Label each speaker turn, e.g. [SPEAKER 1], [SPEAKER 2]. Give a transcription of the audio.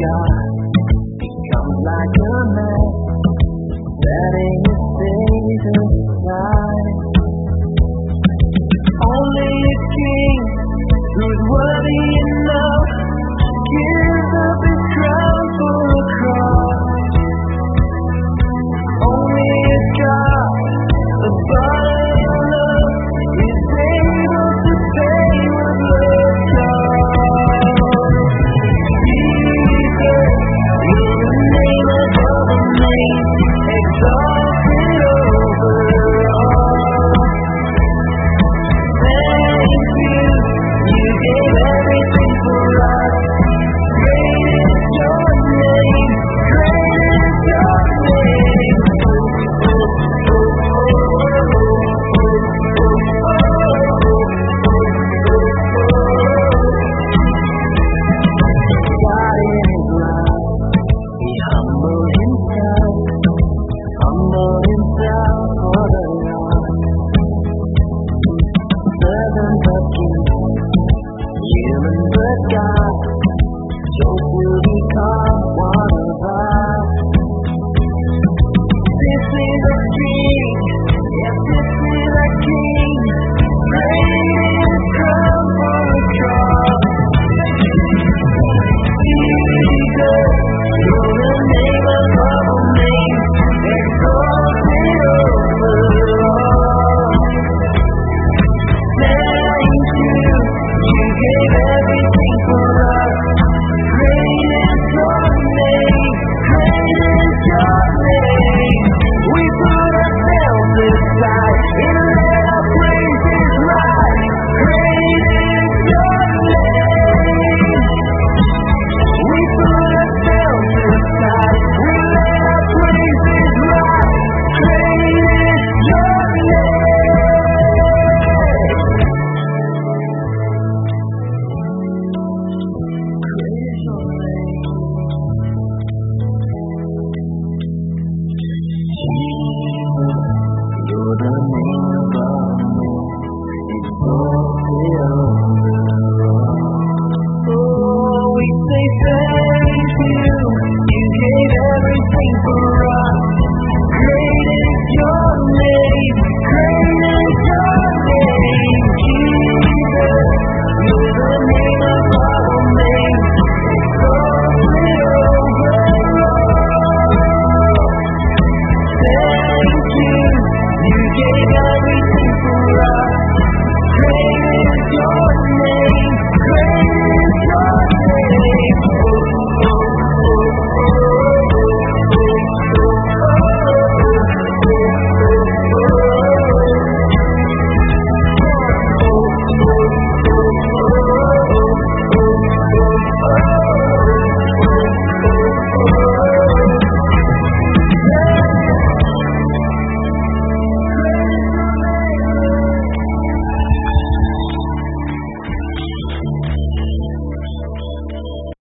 [SPEAKER 1] God becomes like a man, setting his face aside. Only a king who's worthy enough gives up his crown for a cross. Only a God above love is able to pay what love costs. Jesus, you're the name above a name, exalted over all. Thank you, you gave everything for us. Great is your name, great is your name. God in his love, he humbled himself for the lost. Servant of kings, human but God,